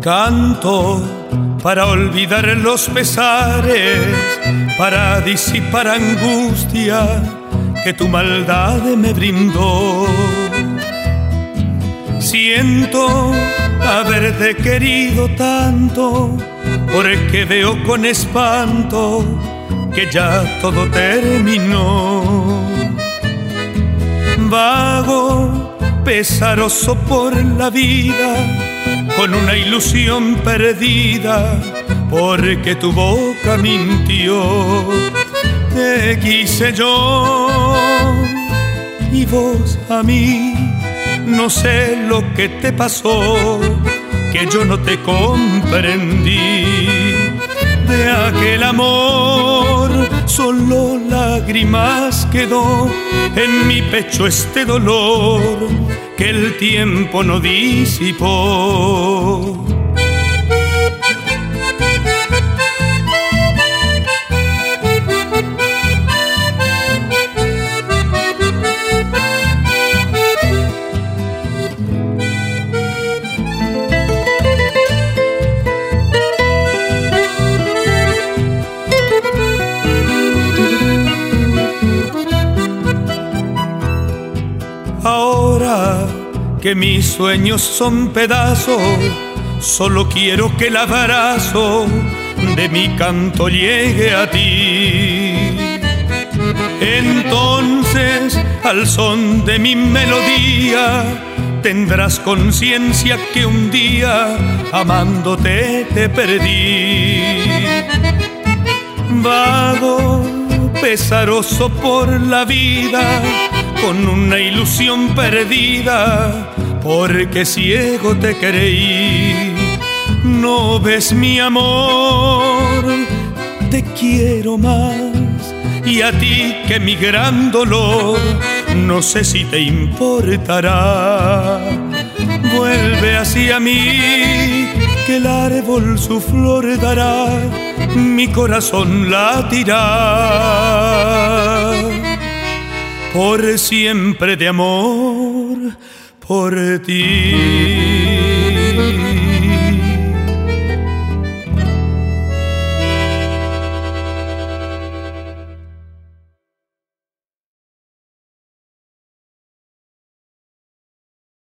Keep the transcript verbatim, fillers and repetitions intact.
Canto para olvidar los pesares, para disipar angustia que tu maldad me brindó. Siento haberte querido tanto, porque veo con espanto que ya todo terminó. Vago, pesaroso por la vida, con una ilusión perdida, porque tu boca mintió. Te quise yo y vos a mí, no sé lo que te pasó, que yo no te comprendí. De aquel amor solo lágrimas quedó, en mi pecho este dolor que el tiempo no disipó. Ahora que mis sueños son pedazos, solo quiero que el abrazo de mi canto llegue a ti. Entonces, al son de mi melodía, tendrás conciencia que un día amándote te perdí. Vago, pesaroso por la vida, con una ilusión perdida, porque ciego te creí. No ves mi amor, te quiero más, y a ti que mi gran dolor no sé si te importará. Vuelve hacia mí, que el árbol su flor dará, mi corazón latirá. Por siempre de amor por ti.